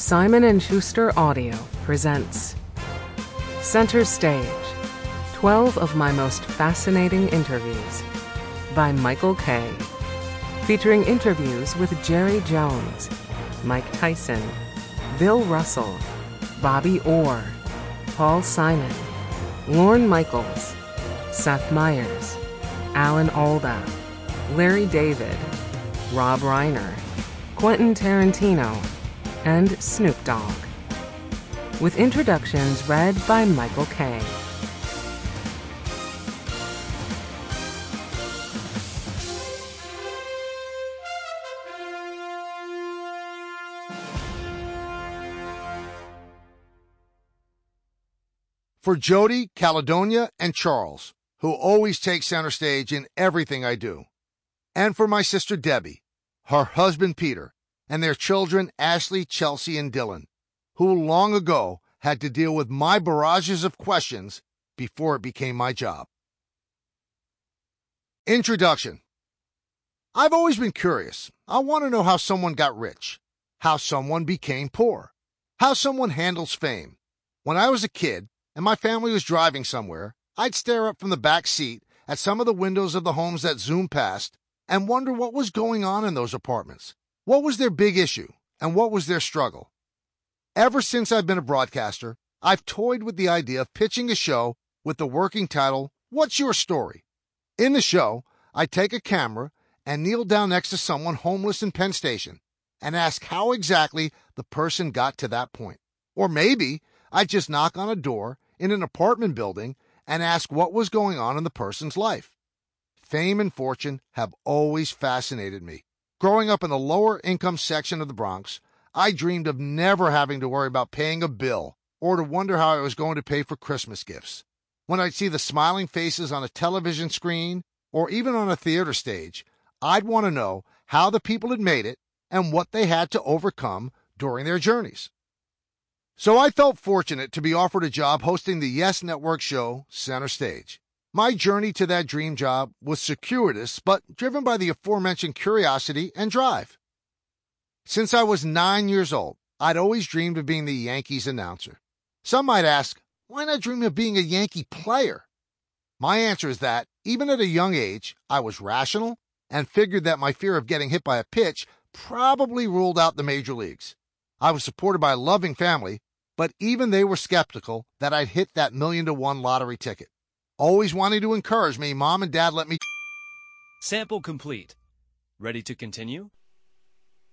Simon & Schuster Audio presents Center Stage, 12 of my most fascinating interviews by Michael Kay, featuring interviews with Jerry Jones, Mike Tyson, Bill Russell, Bobby Orr, Paul Simon, Lorne Michaels, Seth Meyers, Alan Alda, Larry David, Rob Reiner, Quentin Tarantino, and Snoop Dogg. With introductions read by Michael Kay. For Jody, Caledonia, and Charles, who always take center stage in everything I do. And for my sister Debbie, her husband Peter, and their children Ashley, Chelsea, and Dylan, who long ago had to deal with my barrages of questions before it became my job. Introduction. I've always been curious. I want to know how someone got rich, how someone became poor, how someone handles fame. When I was a kid and my family was driving somewhere, I'd stare up from the back seat at some of the windows of the homes that zoomed past and wonder what was going on in those apartments. What was their big issue, and what was their struggle? Ever since I've been a broadcaster, I've toyed with the idea of pitching a show with the working title, What's Your Story? In the show, I take a camera and kneel down next to someone homeless in Penn Station and ask how exactly the person got to that point. Or maybe I just knock on a door in an apartment building and ask what was going on in the person's life. Fame and fortune have always fascinated me. Growing up in the lower income section of the Bronx, I dreamed of never having to worry about paying a bill or to wonder how I was going to pay for Christmas gifts. When I'd see the smiling faces on a television screen or even on a theater stage, I'd want to know how the people had made it and what they had to overcome during their journeys. So I felt fortunate to be offered a job hosting the Yes Network show, Center Stage. My journey to that dream job was circuitous, but driven by the aforementioned curiosity and drive. Since I was 9 years old, I'd always dreamed of being the Yankees announcer. Some might ask, why not dream of being a Yankee player? My answer is that, even at a young age, I was rational and figured that my fear of getting hit by a pitch probably ruled out the major leagues. I was supported by a loving family, but even they were skeptical that I'd hit that $1 million lottery ticket. Always wanting to encourage me, Mom and Dad let me... Sample complete. Ready to continue?